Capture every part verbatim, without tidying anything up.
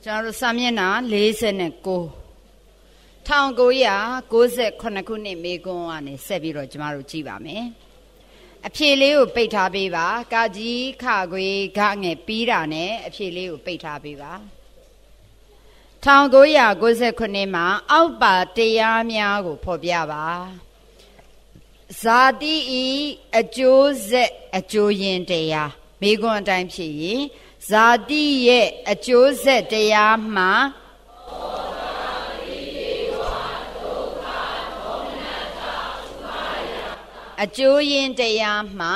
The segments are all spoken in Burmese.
ကျွန်တော်တို့စာမျက်နှာလေးဆယ်ကို၁၉၉၉ခုနှစ်မေကွန်းကနေဆက်ပြီးတော့ကျမတို့ကြည့်ပါမယ်အဖြေလေးကိုပိတ်ထားပေးပါကာကြီးခခွေဂငယ်ပြီးတာနဲ့အဖြေလေးကိုပိတ်ထားပေးပါ၁၉၉၉ခုနှစ်မှာအောက်ပါတရားများကိုဖော်ပြပါဇာတိဤအကျိုးဆက်အကျိုးရင်းတရားမေကွန်းအတိုင်းဖြစ်ရင်ဇာတိရဲ့အကျိုးဆက်တရားမှာအကျိုးရင်းတရားမှာ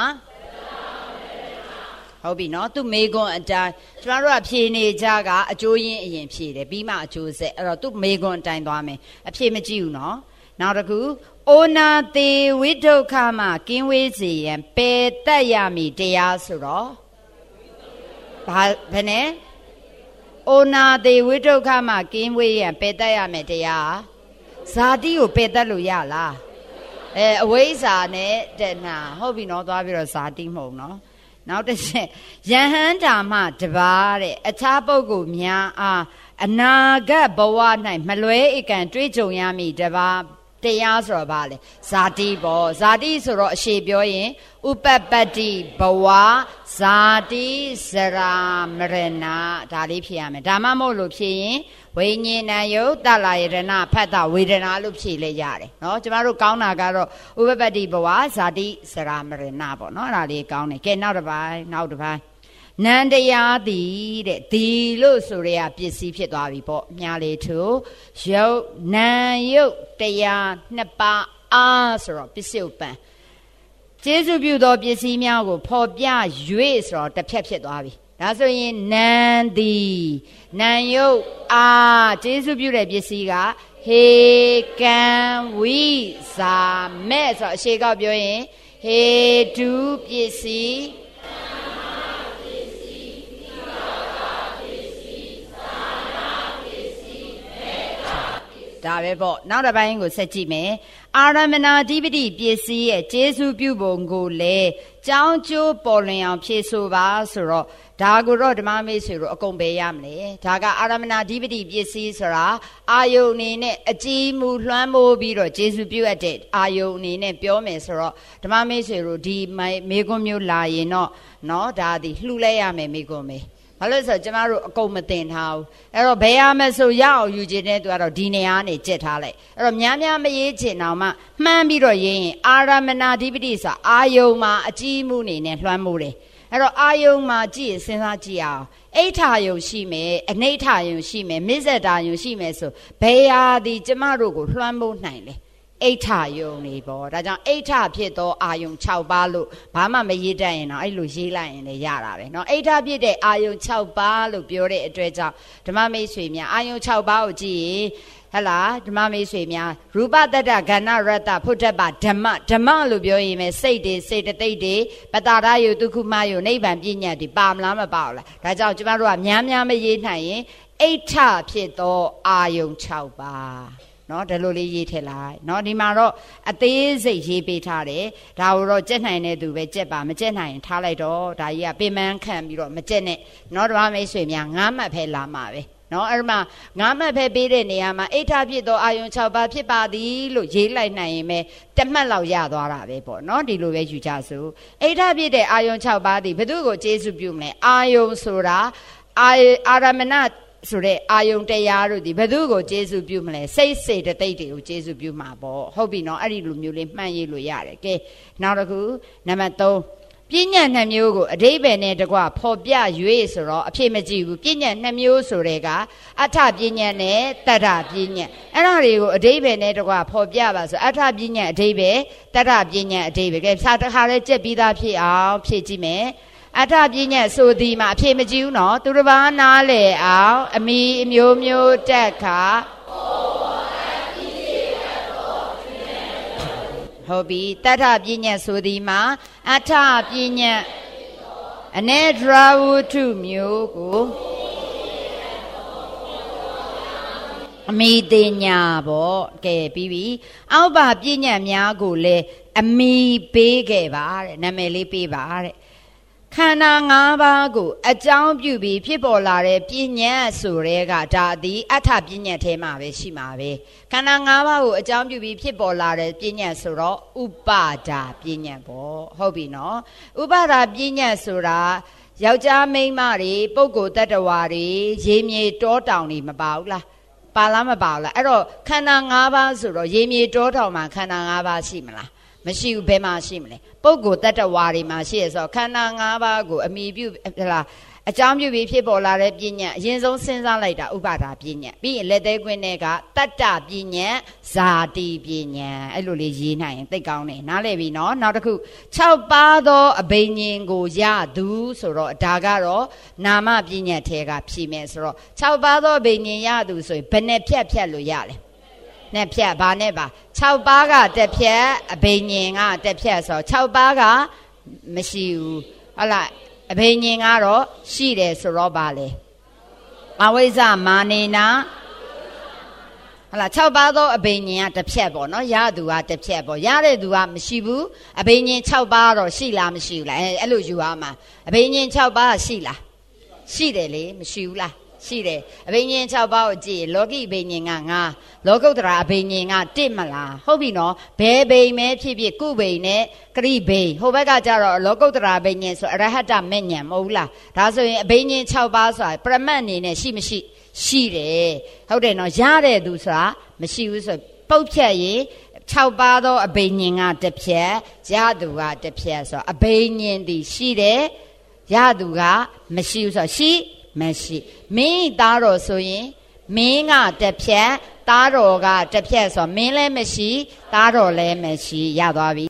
ဟုတ်ပြီနော်သူမေကွန်းအတိုင်းကျွန်တော်တို့ကဖြေနေကြကအကျိုးရင်းအရင်ဖြေတယ်ပြီးမှအကျိုးဆက်အဲ့တော့သူမေကွန်းအတိုင်းသွားမယ်အဖြေမကြည့်ဘူးနော်နောက်တစ်ခုအိုနာတေဝိဒုက္ခမှာကင်းဝေးစေရန်ပယ်တတ်ရမည်တရားဆိုတော့ဘာဘယ်နဲ့အိုနာတေဝိဒုက္ခမှာကင်းဝေးရန်ပယ်တတ်ရမယ်တရားဇာတိကိုပယ်တတ်လို့ရလားအဲအဝိဇ္ဇာနဲ့တဏှာဟုတ်ပြီနော်သွားပြီးတော့ဇာတိမဟုတ်နော်နောက်တစ်ချက်ယဟန္တာမှတပါးတဲ့အခြားပုဂ္ဂိုလ်များအားအနာဂတ်ဘဝ၌မလွဲဧကံတွေးကြုံရမည်တပါးတရားဆိုတော့ဗာလေဇာတိပေါ့ဇာတိဆိုတော့အရှိပြောရင်ဥပပတ္တိဘဝဇာတိဇရာမရဏဒါလေးဖြေရမယ်ဒါမှမဟုတ်လို့ဖြေရင်ဝိညာဉ်ဏယုတ်တလာယရဏဖတ်တာဝေဒနာလို့ဖြေလဲရတယ်เนาะကျမတို့ကောင်းတာကတော့ဥပပတ္တိဘဝဇာတိဇရာမရဏပေါ့เนาะအဲ့ဒါလေးကောင်းတယ်ကဲနောက်တစ်ပိုင်းနောက်တစ်ပိုင်းနန္တရားသည်တဲ့ဒီလို့ဆိုရပစ္စည်းဖြစ်သွားပြီပေါ့မြားလေးသူယုတ်နံယုတ်တရားနှစ်ပါးအားဆိုတော့ပစ္စုပန်ကျေစုပြုသောပစ္စည်းများကိုဖော်ပြ၍ဆိုတော့တစ်ဖြတ်ဖြစ်သွားပြီဒါဆိုရင်နံသည်နံယုတ်အားကျေစုပြုတဲ့ပစ္စည်းကဟေကံဝိဇာမဲ့ဆိုတော့အရှိကောက်ပြောရင်ဟေတုပစ္စည်းဒါပဲပေါ့နောက်တစ်ပိုင်းကိုဆက်ကြည့်မယ်အာရမဏာဓိပတိပစ္စည်းရဲ့ကျေစုပြုပုံကိုလည်းကြောင်းကျိုးပေါ်လွင်အောင်ဖြည့်ဆိုပါဆိုတော့ဒါကိုတော့ဓမ္မမေ့ဆွေတို့အကုန်ပဲရမလဲဒါကအာရမဏာဓိပတိပစ္စည်းဆိုတာအာယုန်အနေနဲ့အကြည်မူလွှမ်းမိုးပြီးတော့ကျေစုပြုအပ်တဲ့အာယုန်အနေနဲ့ပြောမယ်ဆိုတော့ဓမ္မမေ့ဆွေတို့ဒီမေကွန်းမျိုးလာရင်တော့เนาะဒါသည်လှူလဲရမယ်မေကွန်းပဲဘာလို့ဆိုတော့ကျမတို့အကုန်မတင်ထားဘူးအဲ့တော့ဘယ်ရမဆိုရအောင်ယူခြင်းတဲ့သူကတော့ဒီနေရာနေကြက်ထားလိုက်အဲ့တော့များများမရေးချင်အောင်မှမှန်းပြီးတော့ရေးရင်အာရမဏာဓိပတိဆိုအာယုံမှာအကြည့်မှုနေနဲ့လွှမ်းမိုးတယ်အဲ့တော့အာယုံမှာကြည့်စဉ်းစားကြည့်အောင်အိဋ္ဌာယုံရှိမယ်အနိဋ္ဌာယုံရှိမယ်မစ္ဆတာယုံရှိမယ်ဆိုဘယ်ရာဒီကျမတို့ကိုလွှမ်းမိုးနိုင်လဲအိဋ္ဌာယုံနေပေါ့ဒါကြောင့်အိဋ္ဌဖြစ်သောအာယုံ၆ပါးလို့ဘာမှမရေးတတ်ရင်တော့အဲ့လိုရေးလိုက်ရင်လည်းရတာပဲเนาะအိဋ္ဌဖြစ်တဲ့အာယုံ၆ပါးလို့ပြောတဲ့အတွက်ကြောင့်ဓမ္မမိတ်ဆွေများအာယုံ၆ပါးကိုကြည့်ရင်ဟဲ့လားဓမ္မမိတ်ဆွေများရူပတတ္တဂဏရတ္တဖုဒ္ဓပဓမ္မဓမ္မလို့ပြောရင်ပဲစိတ်တွေစေတသိက်တွေပတာရယုဒုက္ခမယုနိဗ္ဗာန်ပညာတွေပါမလားမပါဘူးလားဒါကြောင့်ကျမတို့ကများများမရေးနိုင်ရင်အိဋ္ဌဖြစ်သောအာယုံ၆ပါးနော်ဒါလိုလေးရေးထည့်လိုက်နော်ဒီမှာတော့အသေးစိတ်ရေးပေးထားတယ်ဒါကိုတော့ကြက်နိုင်တဲ့သူပဲကြက်ပါမကြက်နိုင်ရင်ထားလိုက်တော့ဒါကြီးကပင်မခံပြီးတော့မကြက်နဲ့နော်ဓမ္မမိတ်ဆွေများငါးမှတ်ဖဲလာမှာပဲနော်အဲ့မှာငါးမှတ်ဖဲပေးတဲ့နေရာမှာအိဋ္ဌဖြစ်သောအာယုံ၆ပါးဖြစ်ပါသည်လို့ရေးလိုက်နိုင်ရင်ပဲတစ်မှတ်လောက်ရသွားတာပဲပေါ့နော်ဒီလိုပဲယူကြစို့အိဋ္ဌဖြစ်တဲ့အာယုံ၆ပါးသည်ဘယ်သူကိုကျေးဇူးပြုမလဲအာယုံဆိုတာအာအာရမဏဆိုတဲ့အာယုံတရားတို့ဒီဘယ်သူကိုကျေးဇူးပြုမလဲစိတ်စေတသိက်တွေကိုကျေးဇူးပြုမှာပေါ့ဟုတ်ပြီနော်အဲ့ဒီလိုမျိုးလေးမှန်ရေးလို့ရတယ်ကဲနောက်တစ်ခုနံပါတ်သုံးပညာနှစ်မျိုးကိုအဓိပ္ပာယ်နဲ့တကွဖော်ပြ၍ဆိုတော့အဖြစ်မကြည့်ဘူးပညာနှစ်မျိုးဆိုတဲ့ကအဋ္ဌပညာနဲ့တတ္ထပညာအဲ့ဒါတွေကိုအဓိပ္ပာယ်နဲ့တကွဖော်ပြပါဆိုအဋ္ဌပညာအဓိပ္ပာယ်တတ္ထပညာအဓိပ္ပာယ်ကဲစာတစ်ခါလေးကြက်ပြီးသားဖြစ်အောင်ဖြည့်ကြည့်မယ်အဋ္ဌပညာဆိုဒီမှာအဖြစ်မကြည့်ဘူးနော်သူတစ်ပါးနားလေအောင်အမိအမျိုးမျိုးတက်ခါဟုတ်ပြီတတ္ထပညာဆိုဒီမှာအဋ္ဌပညာအနေဒရာဝုထုမျိုးကိုအမိတင်ညာပေါ့ကဲပြီးပြီအောက်ပါပညာများကိုလည်းအမိပေးခဲ့ပါတဲ့နာမည်လေးပေးပါတဲ့ခန္ဓာ၅ပါးကိုအကြောင်းပြုပြီးဖြစ်ပေါ်လာတဲ့ပညာဆိုတဲ့ကဒါသည်အဋ္ဌပညာထဲမှာပဲရှိမှာပဲခန္ဓာ၅ပါးကိုအကြောင်းပြုပြီးဖြစ်ပေါ်လာတဲ့ပညာဆိုတော့ဥပါဒါပညာပေါ့ဟုတ်ပြီနော်ဥပါဒါပညာဆိုတာယောက်ျားမိန်းမတွေပုဂ္ဂိုလ်တ attva တွေရေမြေတောတောင်တွေမပါဘူးလားပါလားမပါဘူးလားအဲ့တော့ခန္ဓာ၅ပါးဆိုတော့ရေမြေတောတောင်မှာခန္ဓာ၅ပါးရှိမလားမရှိဘူးဘယ်မှာရှိမလဲပုဂ္ဂိုလ်တ attva တွေမှာရှိရဆိုခန္ဓာ၅ပါးကိုအမိပြုဟလားအကြောင်းပြုပြီးဖြစ်ပေါ်လာတဲ့ပညာအရင်ဆုံးစဉ်းစားလိုက်တာဥပါဒါပညာပြီးရင်လက်သေးကွင်းတွေကတတ္တပညာဇာတိပညာအဲ့လိုလေးရေးနိုင်ရင်သိကောင်းတယ်နားလည်ပြီနော်နောက်တစ်ခု၆ပါးသောအဘိညာဉ်ကိုရသူဆိုတော့ဒါကတော့နာမပညာထဲကဖြည့်မယ်ဆိုတော့၆ပါးသောအဘိညာဉ်ရသူဆိုရင်ဘယ်နဲ့ဖြတ်ဖြတ်လို့ရလဲနဲ့ဖြတ်ဘာနဲ့ပါ၆ပါးကတစ်ဖြတ်အဘိညာဉ်ကတစ်ဖြတ်ဆိုတော့၆ပါးကမရှိဘူးဟုတ်လားအဘိညာဉ်ကတော့ရှိတယ်ဆိုတော့ပါလေအဝိဇ္ဇမာနေနာဟလာ၆ပါးသောအဘိညာဉ်ကတစ်ဖြတ်ပေါ့နော်ရသူကတစ်ဖြတ်ပေါ့ရတဲ့သူကမရှိဘူးအဘိညာဉ်၆ပါးတော့ရှိလားမရှိဘူးလားအဲအဲ့လိုယူရမှာအဘိညာဉ်၆ပါးရှိလားရှိတယ်လေမရှိဘူးလားရှိတယ်အဘိညာဉ်၆ပါးကိုကြည့်လောကီအဘိညာဉ်ကငါလောကုတ္တရာအဘိညာဉ်ကတစ်မလားဟုတ်ပြီနော်ဘယ်ဘိမဲဖြစ်ဖြစ်ကုဘိနဲ့ကရိဘိဟိုဘက်ကကြတော့လောကုတ္တရာအဘိညာဉ်ဆိုအရဟတမဉ္ဇဉ်မဟုတ်ဘူးလားဒါဆိုရင်အဘိညာဉ်၆ပါးဆိုတာပရမတ်အနေနဲ့ရှိမရှိရှိတယ်ဟုတ်တယ်နော်ရတဲ့သူဆိုတာမရှိဘူးဆိုပုတ်ဖြတ်ရင်၆ပါးသောအဘိညာဉ်ကတစ်ဖြတ်ရသူကတစ်ဖြတ်ဆိုအဘိညာဉ်တည်ရှိတယ်ရသူကမရှိဘူးဆိုရှိမရှိမင်းသားတော်ဆိုရင်မင်းကတစ်ဖြတ်သားတော်ကတစ်ဖြတ်ဆိုမင်းလည်းမရှိသားတော်လည်းမရှိရသွားပြီ